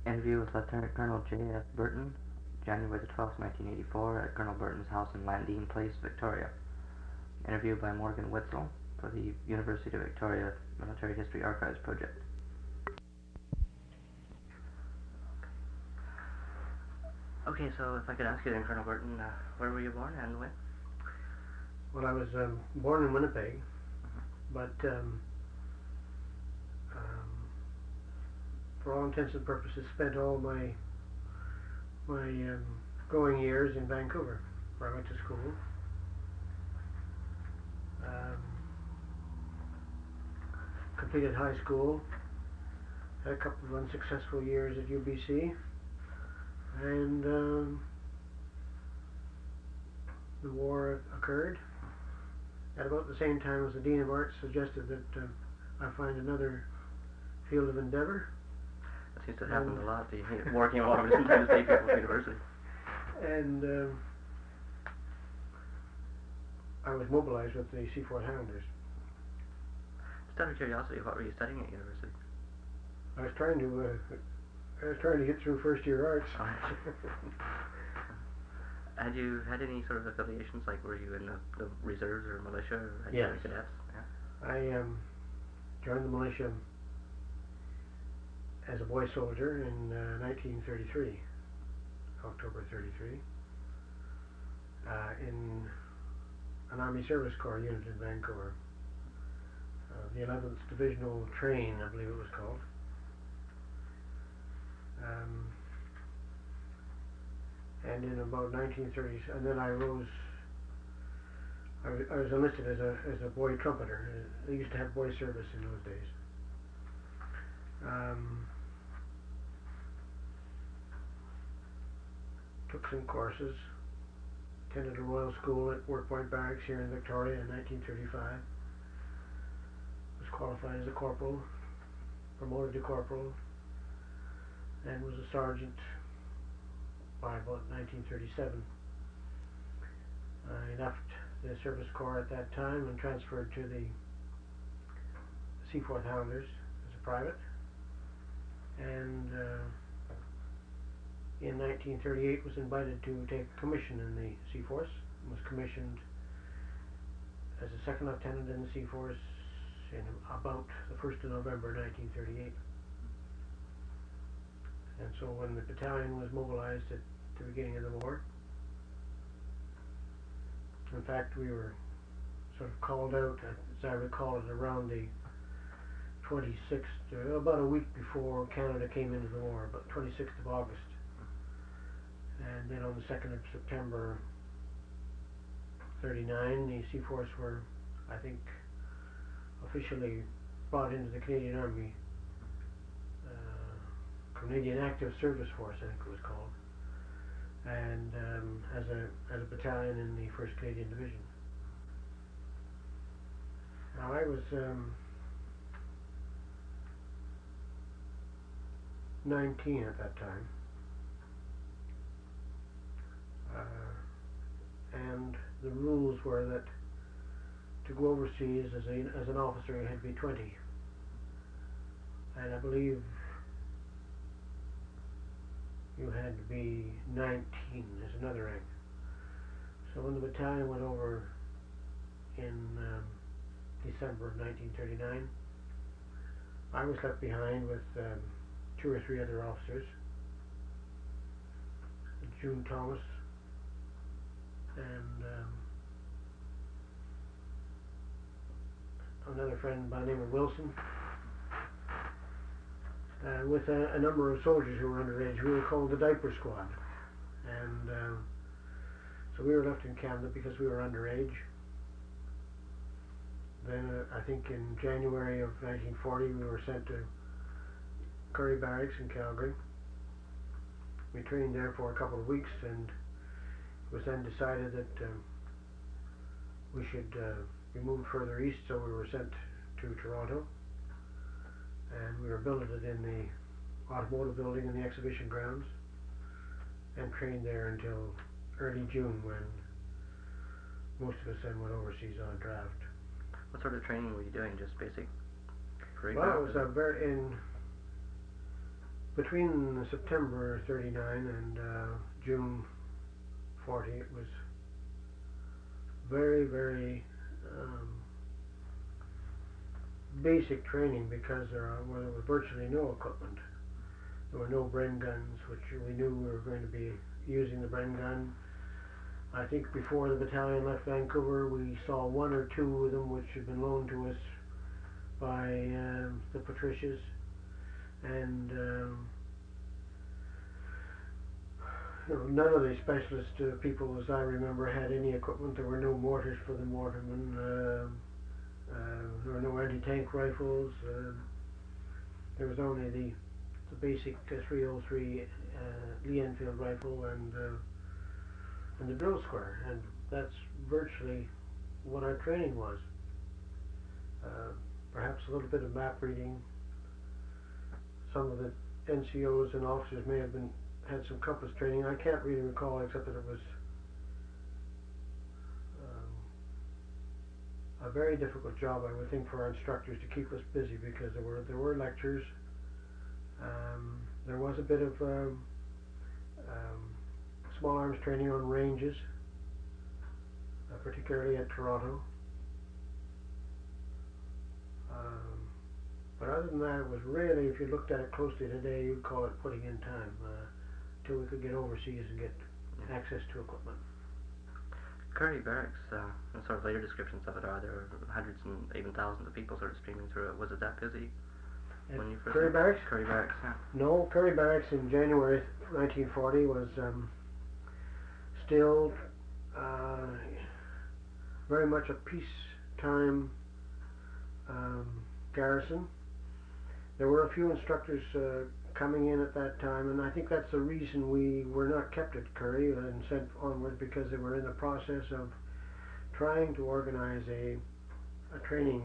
Interview with Lieutenant Colonel J.F. Burton, January the 12th, 1984, at Colonel Burton's house in Landine Place, Victoria. Interview by Morgan Witzel for the University of Victoria Military History Archives Project. Okay, so if I could ask you then, Colonel Burton, where were you born and when? Well, I was born in Winnipeg, but for all intents and purposes spent all my growing years in Vancouver, where I went to school. Completed high school, had a couple of unsuccessful years at UBC, and the war occurred. At about the same time as the Dean of Arts suggested that I find another field of endeavour. That seems to have happened a lot. The war came along at the same time as State People's University. And I was mobilized with the Seaforth Highlanders. Just out of curiosity, what were you studying at university? I was trying to get through first year arts. Had you had any sort of affiliations, like were you in the reserves or militia, or had you Yes. been cadets? Yeah. I joined the militia as a boy soldier in 1933, October 33, in an Army Service Corps unit in Vancouver, the 11th Divisional Train, I believe it was called. And in about 1930s, and then I rose. I was enlisted as a boy trumpeter. They used to have boy service in those days. Took some courses. Attended a Royal School at Work Point Barracks here in Victoria in 1935. Was qualified as a corporal, promoted to corporal, and was a sergeant by about 1937. I left the Service Corps at that time and transferred to the Seaforth Highlanders as a private, and in 1938 was invited to take a commission in the Seaforth. Was commissioned as a second lieutenant in the Seaforth in about the 1st of November 1938. And so when the battalion was mobilized at the beginning of the war, in fact we were sort of called out, as I recall it, around the 26th, about a week before Canada came into the war, about 26th of August. And then on the 2nd of September 39, the Seaforths were, I think, officially brought into the Canadian Army, Canadian Active Service Force, I think it was called, and as a battalion in the 1st Canadian Division. Now I was 19 at that time, and the rules were that to go overseas as an officer you had to be 20, and I believe you had to be 19 as another rank. So when the battalion went over in December of 1939, I was left behind with 2 or 3 other officers, June Thomas and another friend by the name of Wilson, with a number of soldiers who were underage. We were called the Diaper Squad, and so we were left in Canada because we were underage. Then I think in January of 1940 we were sent to Curry Barracks in Calgary. We trained there for a couple of weeks, and it was then decided that we should be moved further east, so we were sent to Toronto, and we were billeted in the automotive building in the exhibition grounds and trained there until early June, when most of us then went overseas on draft. What sort of training were you doing? Just basic? Well, it was between September 39 and June 40, it was very, very basic training because there was virtually no equipment. There were no Bren guns, which we knew we were going to be using the Bren gun. I think before the battalion left Vancouver, we saw one or two of them which had been loaned to us by the Patricias, and none of the specialist people, as I remember, had any equipment. There were no mortars for the mortarmen. There were no anti-tank rifles. There was only the basic 303 Lee Enfield rifle and the drill square, and that's virtually what our training was. Perhaps a little bit of map reading. Some of the NCOs and officers may have had some compass training. I can't really recall, except that it was a very difficult job, I would think, for our instructors to keep us busy, because there were lectures. There was a bit of small arms training on ranges, particularly at Toronto. But other than that, it was really, if you looked at it closely today, you'd call it putting in time, till we could get overseas and get access to equipment. Curry Barracks, and sort of later descriptions of it are there were hundreds and even thousands of people sort of streaming through it. Was it that busy when you first Curry Barracks? Curry Barracks, yeah. No, Curry Barracks in January 1940 was still very much a peacetime garrison. There were a few instructors coming in at that time, and I think that's the reason we were not kept at Curry and sent onward, because they were in the process of trying to organize a training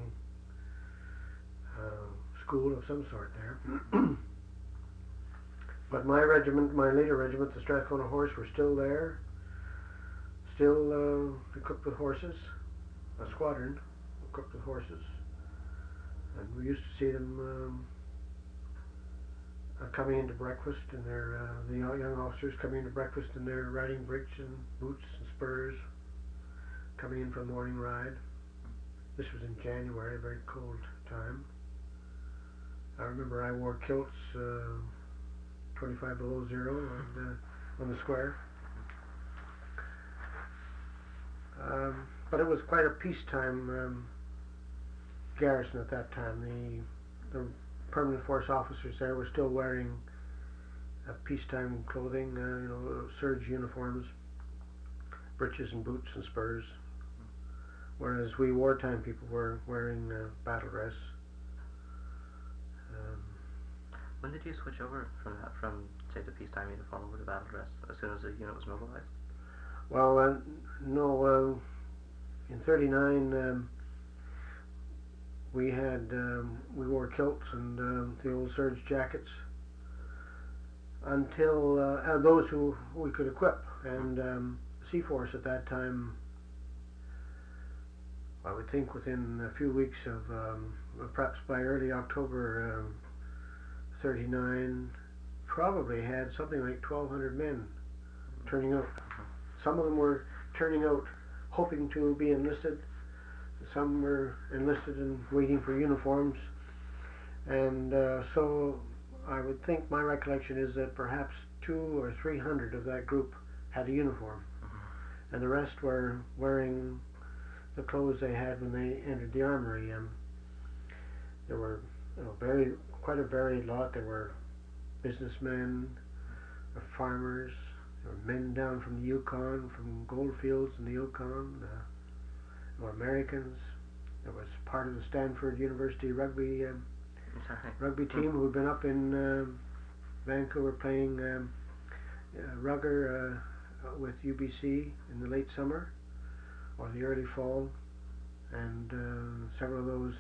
school of some sort there. But my regiment, my later regiment, the Strathcona Horse, were still there, still equipped with horses, a squadron equipped with horses, and we used to see them coming into breakfast, and the young officers coming into breakfast in their riding breeks and boots and spurs, coming in for a morning ride. This was in January, a very cold time. I remember I wore kilts 25 below zero on the square. But it was quite a peacetime garrison at that time. The permanent force officers there were still wearing peacetime clothing, serge uniforms, breeches and boots and spurs, whereas we wartime people were wearing battle dress. When did you switch over from say the peacetime uniform over to battle dress? As soon as the unit was mobilized? Well, no. In '39, we wore kilts and the old serge jackets until those who we could equip, and Seaforce at that time, I would think within a few weeks of perhaps by early October 39, probably had something like 1,200 men turning out. Some of them were turning out hoping to be enlisted. Some were enlisted and waiting for uniforms, and so I would think, my recollection is that perhaps 200 or 300 of that group had a uniform, and the rest were wearing the clothes they had when they entered the armory. There were quite a varied lot. There were businessmen, farmers, there were men down from the Yukon, from goldfields in the Yukon. There were Americans. There was part of the Stanford University rugby team who had been up in Vancouver playing rugger with UBC in the late summer or the early fall, and several of those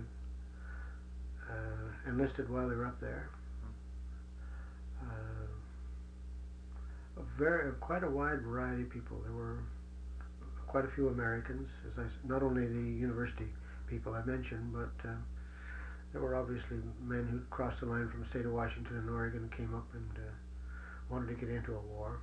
enlisted while they were up there. Quite a wide variety of people. There were quite a few Americans, not only the university people I mentioned, but There were obviously men who'd crossed the line from the state of Washington and Oregon and came up and wanted to get into a war.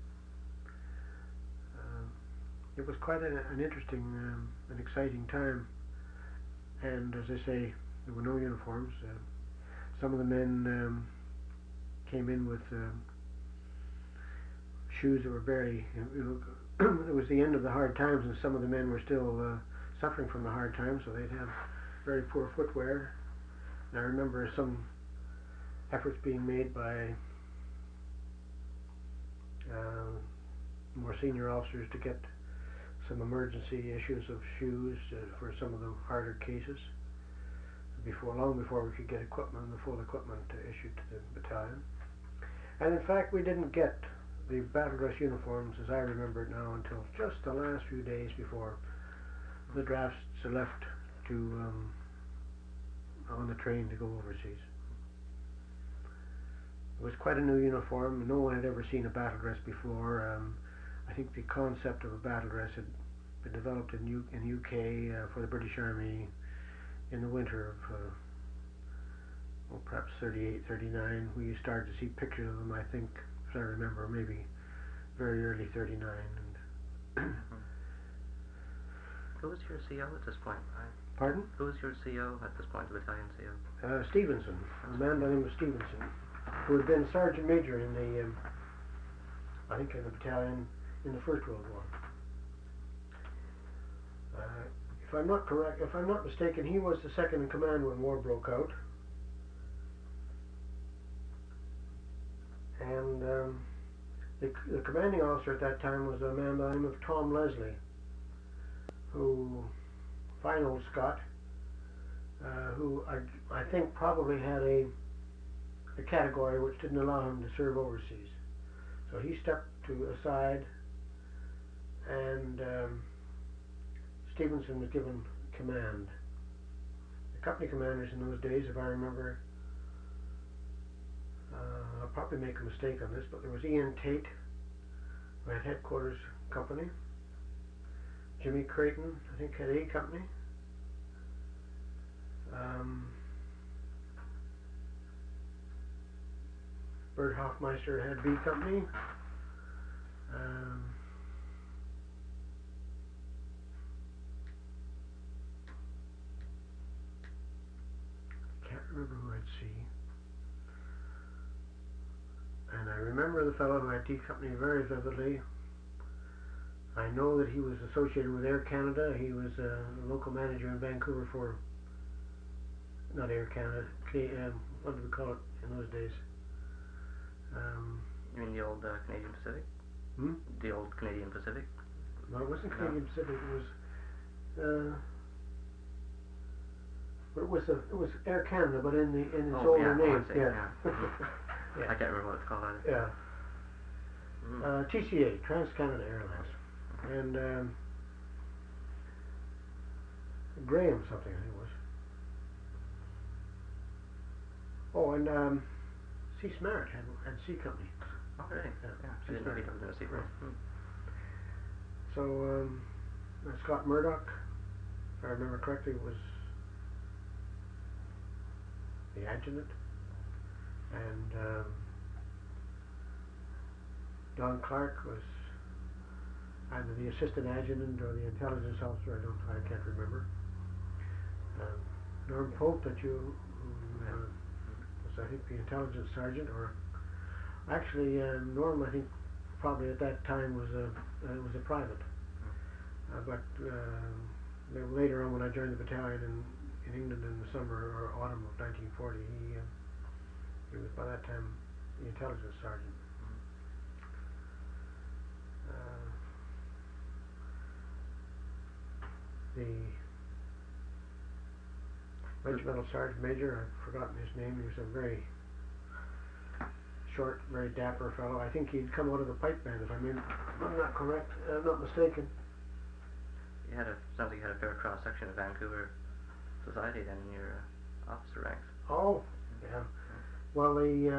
It was quite an interesting and exciting time, and as I say, there were no uniforms. Some of the men came in with shoes that were very, it was the end of the hard times, and some of the men were still suffering from the hard times, so they'd have very poor footwear. And I remember some efforts being made by more senior officers to get some emergency issues of shoes for some of the harder cases long before we could get equipment, the full equipment issued to the battalion. And in fact, we didn't get the battle dress uniforms, as I remember it now, until just the last few days before the drafts left to on the train to go overseas. It was quite a new uniform. No one had ever seen a battle dress before. I think the concept of a battle dress had been developed in UK for the British Army in the winter of perhaps 38, 39. We started to see pictures of them, I think, if I remember, maybe very early 39. And Who was your CO at this point? Pardon? Who was your CO at this point, the battalion CO? Stevenson, a man by the name of Stevenson, who had been sergeant major in the, I think in the battalion in the First World War. If I'm not mistaken, he was the second in command when war broke out. And the commanding officer at that time was a man by the name of Tom Leslie, who, fine old Scot, who I think probably had a category which didn't allow him to serve overseas. So he stepped aside, and Stevenson was given command. The company commanders in those days, if I remember, I'll probably make a mistake on this, but there was Ian Tate, who had headquarters company. Jimmy Creighton, I think, had A company. Bert Hoffmeister had B company. Can't remember who had C. And I remember the fellow who had D company very vividly. I know that he was associated with Air Canada. He was a local manager in Vancouver for, not Air Canada, what did we call it in those days? You mean the old Canadian Pacific? The old Canadian Pacific? No, it wasn't Canadian Pacific. It was Air Canada, but in its older name. Yeah. I can't remember what it's called either. Yeah. TCA, Trans Canada Airlines, and Graham something I think it was. Oh, and C. Smarrett had C company. Oh, really? Yeah. I didn't know he was in a C company. So Scott Murdoch, if I remember correctly, was the adjutant, and Don Clark was either the assistant adjutant or the intelligence officer. I can't remember. Norm Pope, who was I think the intelligence sergeant, or actually Norm I think probably at that time was a private. But later on, when I joined the battalion in England in the summer or autumn of 1940, he was by that time the intelligence sergeant. The regimental sergeant major, I've forgotten his name. He was a very short, very dapper fellow. I think he'd come out of the pipe band, if I'm not correct. I'm not mistaken. Sounds like you had a fair cross section of Vancouver society then in your officer ranks. Oh, yeah. Well,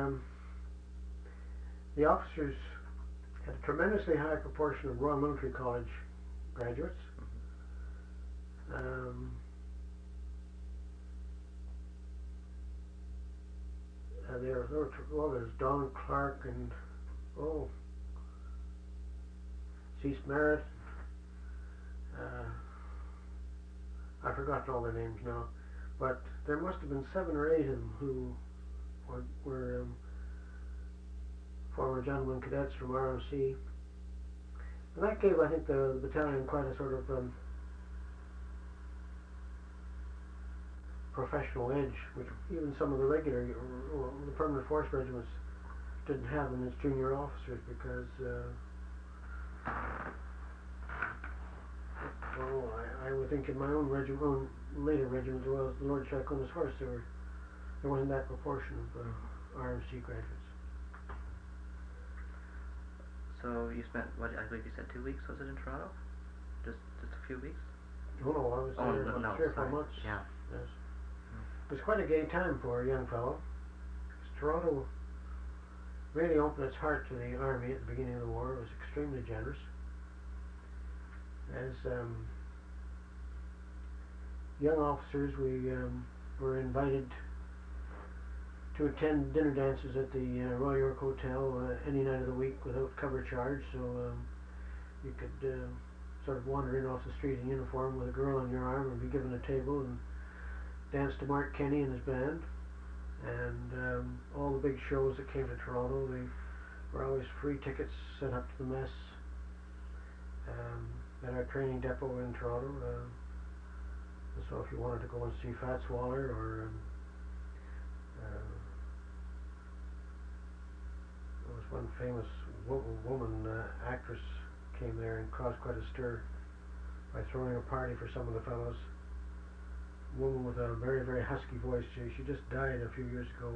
the officers had a tremendously high proportion of Royal Military College graduates. Well, there's Don Clark and oh, Cease Merritt. I've forgotten all their names now, but there must have been 7 or 8 of them who were former gentlemen cadets from ROC, and that gave, I think, the battalion quite a sort of professional edge, which even some of the regular, the permanent force regiments didn't have in its junior officers, because well, I would think in my own later regiment, as well as the Lord Strathcona's Horse, there wasn't that proportion of RMC graduates. So you spent, what, I believe you said 2 weeks, was it, in Toronto? Just a few weeks? Oh no, I was there about 3 or 4 months. Yeah. Yes. It was quite a gay time for a young fellow. Toronto really opened its heart to the army at the beginning of the war. It was extremely generous. As young officers, we were invited to attend dinner dances at the Royal York Hotel any night of the week without cover charge, so you could sort of wander in off the street in uniform with a girl on your arm and be given a table and dance to Mark Kenny and his band. And all the big shows that came to Toronto, they were always free tickets sent up to the mess at our training depot in Toronto. So if you wanted to go and see Fats Waller, or there was one famous woman actress came there and caused quite a stir by throwing a party for some of the fellows. A woman with a very, very husky voice. She just died a few years ago.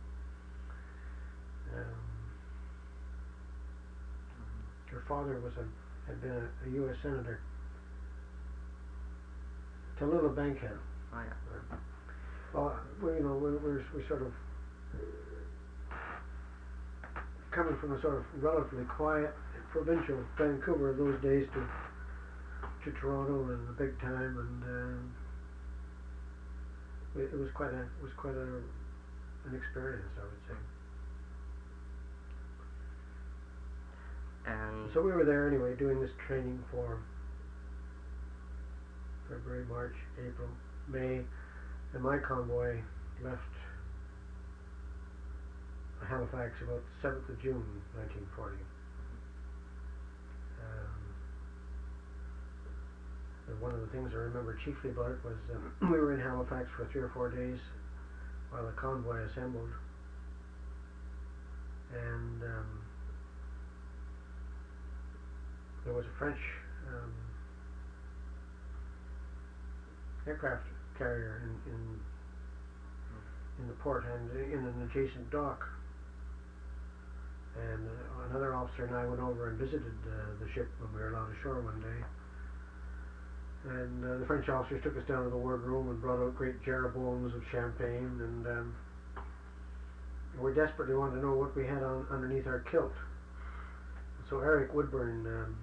Her father had been a U.S. Senator. Tallulah Bankhead. Oh yeah. Well, we sort of coming from a sort of relatively quiet provincial Vancouver of those days to Toronto and the big time, and it was quite an experience, I would say. And so we were there anyway, doing this training for February, March, April, May, and my convoy left Halifax about the 7th of June 1940. And one of the things I remember chiefly about it was we were in Halifax for 3 or 4 days while the convoy assembled, and there was a French aircraft carrier in the port and in an adjacent dock, and another officer and I went over and visited the ship when we were allowed ashore one day, and the French officers took us down to the wardroom and brought out great jeroboams of champagne, and we desperately wanted to know what we had on underneath our kilt. So Eric Woodburn,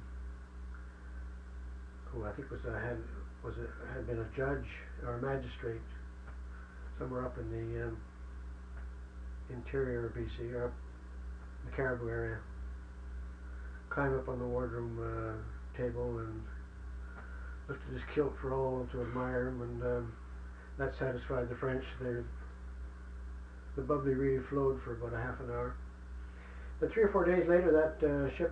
who I think had been a judge or a magistrate somewhere up in the interior of BC, or up in the Caribou area, climbed up on the wardroom table and lifted his kilt for all to admire him, and that satisfied the French. The bubbly really flowed for about a half an hour. But 3 or 4 days later, that ship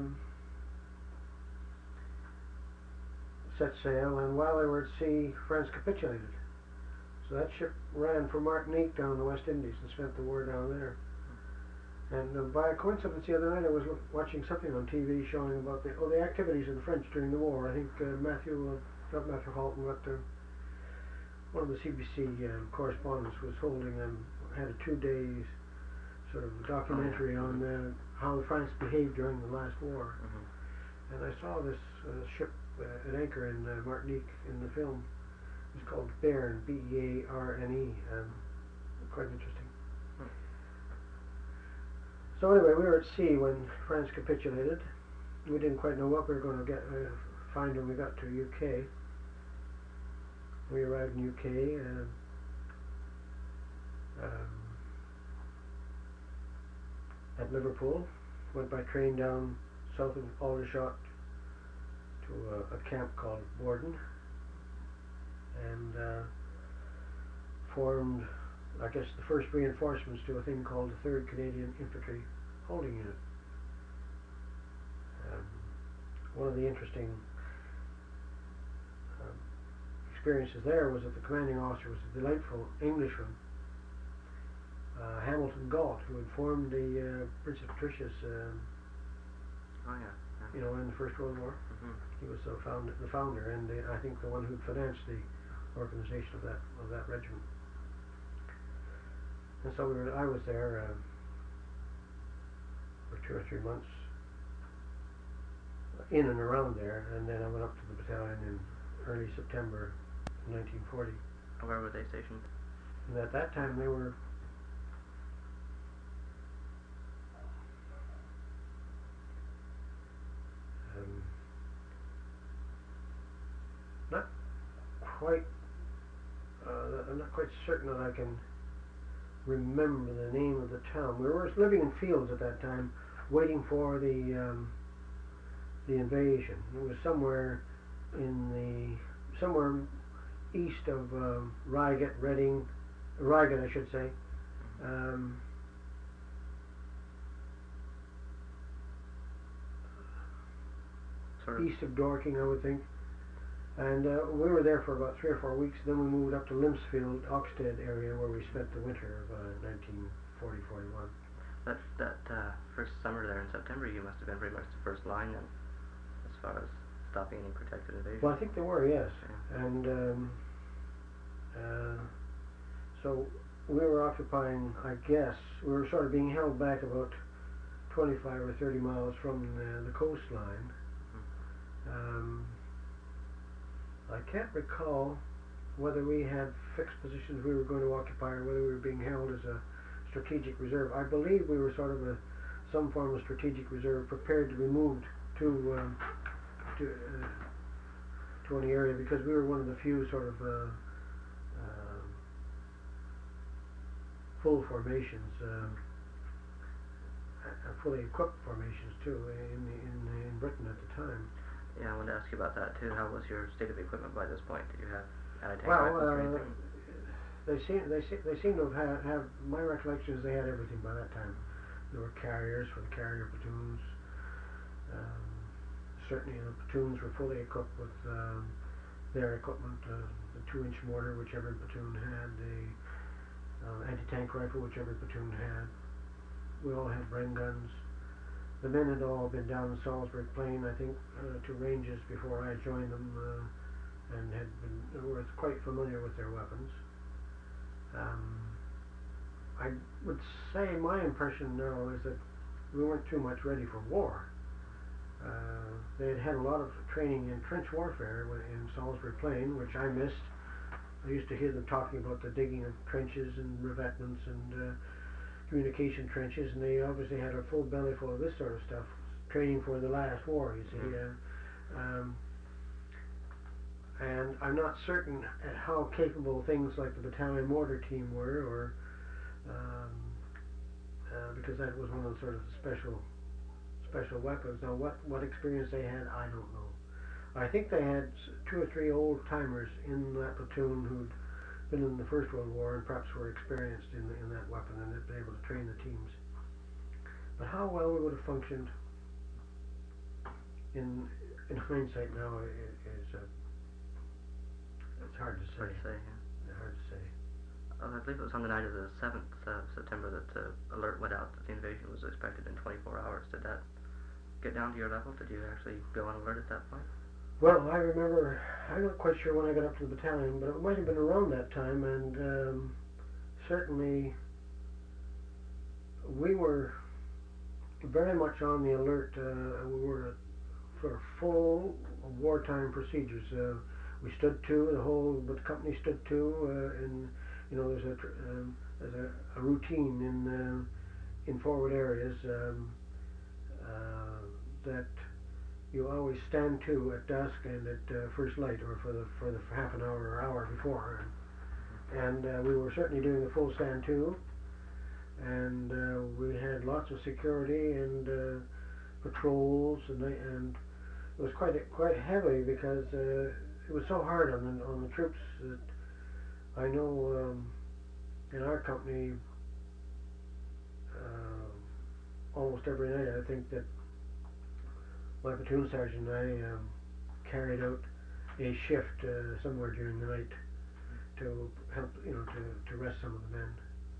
set sail, and while they were at sea, France capitulated. So that ship ran for Martinique down in the West Indies and spent the war down there. And by a coincidence, the other night I was watching something on TV showing about the activities of the French during the war. I think Matthew Halton, one of the CBC correspondents, was had a 2-day sort of documentary on how France behaved during the last war. Mm-hmm. And I saw this ship at anchor in Martinique in the film. It was called Bearne, B-E-A-R-N-E. Quite interesting. So anyway, we were at sea when France capitulated. We didn't quite know what we were going to find when we got to UK. We arrived in UK, at Liverpool, went by train down south of Aldershot to a camp called Borden, and formed, I guess, the first reinforcements to a thing called the 3rd Canadian Infantry Holding Unit. One of the interesting experiences there was that the commanding officer was a delightful Englishman, Hamilton Galt, who had formed the Princess Patricia's, Oh yeah. you know, in the First World War. Mhm. He was the founder, and I think the one who financed the organization of that regiment. And so I was there for 2 or 3 months, in and around there, and then I went up to the battalion in early September 1940. Where were they stationed? And at that time they were not quite, I'm not quite certain that I can remember the name of the town. We were living in fields at that time, waiting for the invasion. It was somewhere somewhere east of Reigate, I should say. Sort of. East of Dorking, I would think. And we were there for about 3 or 4 weeks. Then we moved up to Limpsfield, Oxted area, where we spent the winter of 1940-41. That first summer there in September, you must have been pretty much the first line then, as far as stopping any protected invasion. Well, I think they were, yes. Yeah. And so we were occupying, I guess, we were sort of being held back about 25 or 30 miles from the coastline. I can't recall whether we had fixed positions we were going to occupy or whether we were being held as a strategic reserve. I believe we were sort of some form of strategic reserve, prepared to be moved to any area, because we were one of the few sort of full formations, fully equipped formations too, in Britain at the time. Yeah, I wanted to ask you about that too. How was your state of equipment by this point? Did you have anti-tank rifles or anything? They seem to have my recollection is they had everything by that time. There were carriers for the carrier platoons. Certainly the platoons were fully equipped with their equipment, the 2-inch mortar which every platoon had, the anti-tank rifle which every platoon had. We all had Bren guns. The men had all been down in Salisbury Plain, I think, to ranges before I joined them, and were quite familiar with their weapons. I would say my impression now is that we weren't too much ready for war. They had had a lot of training in trench warfare in Salisbury Plain, which I missed. I used to hear them talking about the digging of trenches and revetments and communication trenches, and they obviously had a full belly full of this sort of stuff, training for the last war, you see. And I'm not certain at how capable things like the battalion mortar team were, or because that was one of the sort of special weapons. Now, what experience they had, I don't know. I think they had 2 or 3 old timers in that platoon who'd been in the First World War and perhaps were experienced in that weapon and had been able to train the teams. But how well we would have functioned in hindsight now is it's hard to say. Hard to say, yeah. Hard to say. I believe it was on the night of the 7th of September that the alert went out that the invasion was expected in 24 hours. Did that get down to your level? Did you actually go on alert at that point? Well, I remember, I'm not quite sure when I got up to the battalion, but it might have been around that time, and certainly we were very much on the alert. We were for full wartime procedures. We stood to, the company stood to, and you know, there's a routine in forward areas that you always stand to at dusk and at first light, or for the half an hour or hour before, and we were certainly doing the full stand to, and we had lots of security and patrols, and it was quite heavy because it was so hard on the troops that I know in our company almost every night I think that my platoon sergeant and I carried out a shift somewhere during the night to help, to rest some of the men,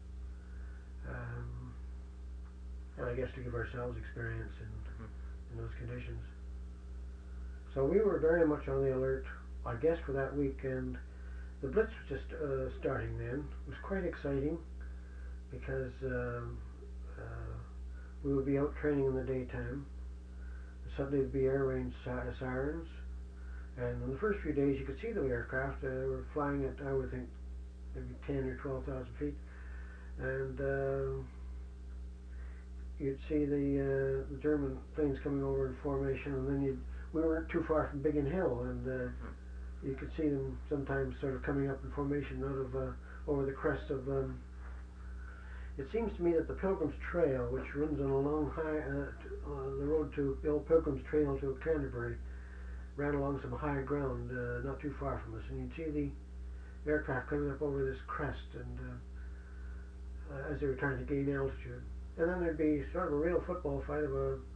and I guess to give ourselves experience in those conditions. So we were very much on the alert, I guess, for that week, and the Blitz was just starting then. It was quite exciting because we would be out training in the daytime. Suddenly there'd be air raid sirens, and in the first few days you could see the aircraft. Were flying at, I would think, maybe 10 or 12,000 feet, and you'd see the German planes coming over in formation, and then we weren't too far from Biggin Hill, and you could see them sometimes sort of coming up in formation out of over the crest of. It seems to me that the Pilgrim's Trail, which runs on a long the road to the old Pilgrim's Trail to Canterbury, ran along some high ground not too far from us, and you'd see the aircraft coming up over this crest, and as they were trying to gain altitude, and then there'd be sort of a real football fight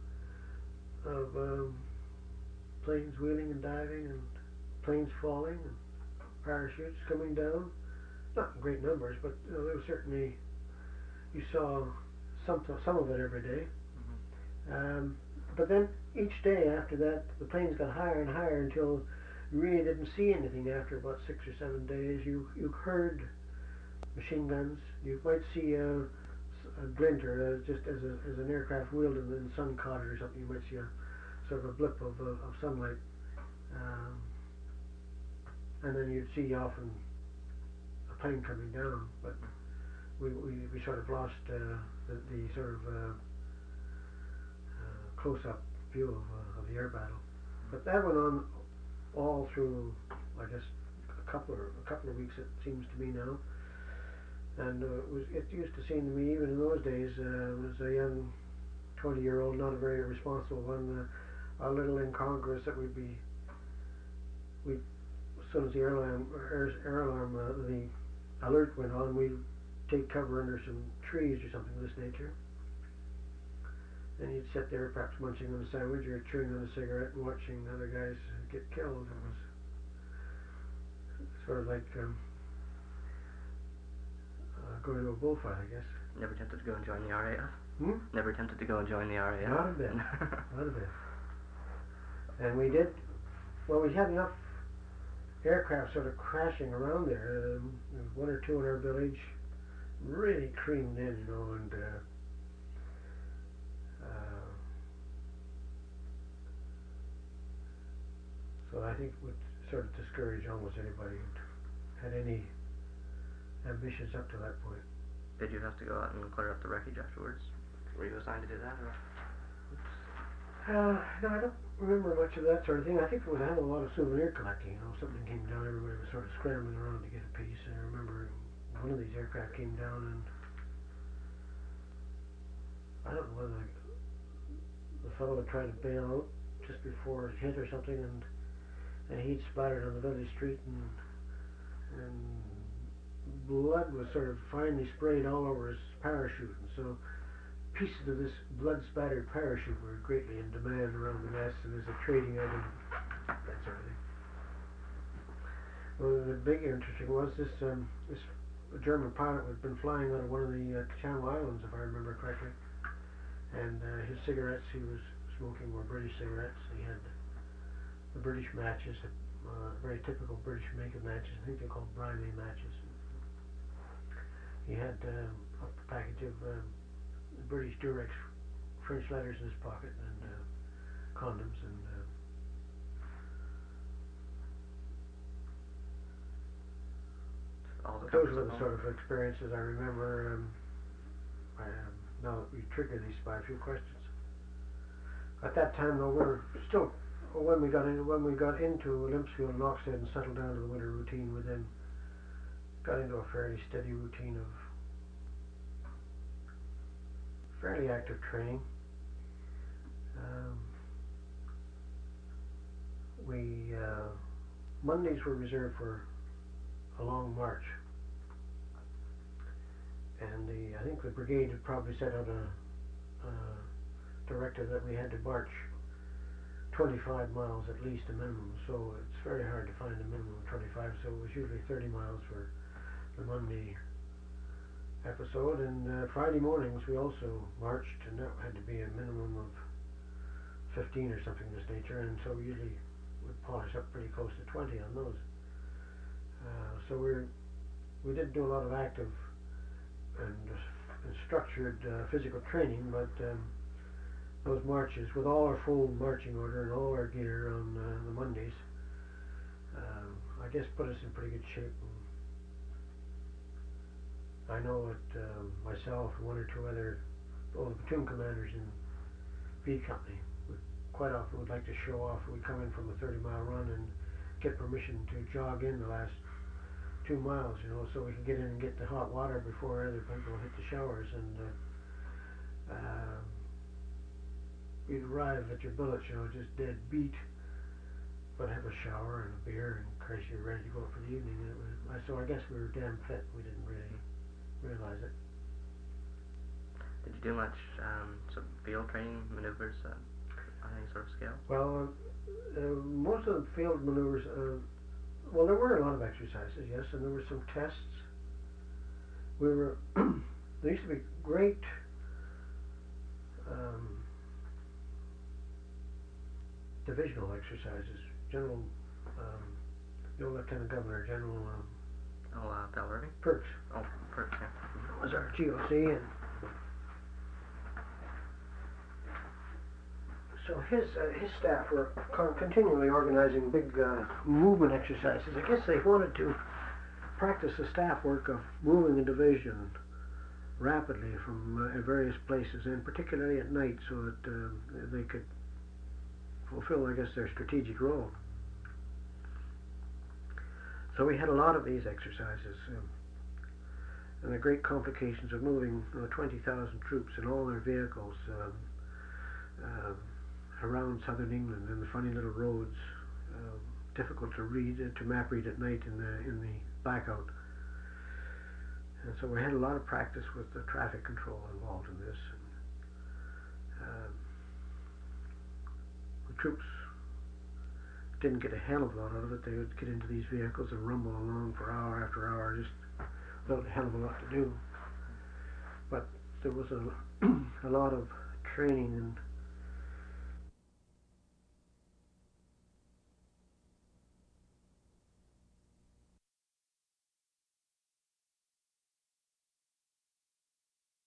of planes wheeling and diving, and planes falling, and parachutes coming down. Not in great numbers, but there was certainly, you saw some of it every day. But then each day after that, the planes got higher and higher until you really didn't see anything after about 6 or 7 days. You heard machine guns. You might see a glinter, just as an aircraft wheeled and the sun caught it or something. You might see a sort of a blip of sunlight, and then you'd see often a plane coming down. But we sort of lost the sort of close-up view of the air battle. But that went on all through, I guess, a couple of weeks, it seems to me now. And it used to seem to me, even in those days, as a young 20-year-old, not a very responsible one, a little incongruous that as soon as the air alarm, the alert went on, we'd take cover under some trees or something of this nature. And you'd sit there perhaps munching on a sandwich or chewing on a cigarette and watching other guys get killed. It was sort of like going to a bullfight, I guess. Never tempted to go and join the RAF? Never tempted to go and join the RAF? Not a bit. Not a bit. And we did, well, we had enough aircraft sort of crashing around there. There was one or two in our village, really creamed in, and so I think it would sort of discourage almost anybody who had any ambitions up to that point. Did you have to go out and clear up the wreckage afterwards? Were you assigned to do that? Or? No, I don't remember much of that sort of thing. I think it was a hell of a lot of souvenir collecting. Something came down, everybody was sort of scrambling around to get a piece. And I remember one of these aircraft came down, and I don't know whether the fellow had tried to bail out just before it hit or something, and he'd splattered on the village street, and blood was sort of finely sprayed all over his parachute, and so pieces of this blood-spattered parachute were greatly in demand around the nest and as a trading item, that sort of thing. Well, the big interesting was this German pilot had been flying out of one of the Channel Islands, if I remember correctly, and his cigarettes he was smoking were British cigarettes. He had the British matches, very typical British make of matches. I think they're called Brimey matches. He had a package of British Durex French letters in his pocket, and condoms, and those were the sort of experiences I remember. Now that we trigger these by a few questions. At that time, though, we were still, when we got into Limpsfield and Oxted and settled down to the winter routine, we then got into a fairly steady routine of fairly active training. Mondays were reserved for a long march, and I think the brigade had probably set out a directive that we had to march 25 miles at least a minimum, so it's very hard to find a minimum of 25, so it was usually 30 miles for the Monday episode. And Friday mornings we also marched, and that had to be a minimum of 15 or something of this nature, and so we usually would polish up pretty close to 20 on those. So we did do a lot of active and structured physical training, but those marches with all our full marching order and all our gear on the Mondays, I guess put us in pretty good shape. And I know that myself and one or two other the platoon commanders in B Company quite often would like to show off. We'd come in from a 30-mile run and get permission to jog in the last 2 miles, so we can get in and get the hot water before other people hit the showers. And you'd arrive at your billets, just dead beat, but have a shower and a beer, and of course you're ready to go out for the evening. So I guess we were damn fit. We didn't really realize it. Did you do much sort of field training, maneuvers on any sort of scale? Well, most of the field maneuvers, well, there were a lot of exercises, yes, and there were some tests. There used to be great divisional exercises. General, the old Lieutenant Governor, General Valverde? Perks. Oh, Perks, yeah. Was our GOC, and so his staff were continually organizing big movement exercises. I guess they wanted to practice the staff work of moving a division rapidly from various places, and particularly at night, so that they could fulfill, I guess, their strategic role. So we had a lot of these exercises, and the great complications of moving 20,000 troops in all their vehicles around southern England in the funny little roads, difficult to read, to map read at night in the blackout. And so we had a lot of practice with the traffic control involved in this. The troops didn't get a hell of a lot out of it. They would get into these vehicles and rumble along for hour after hour, just without a hell of a lot to do. But there was a lot of training and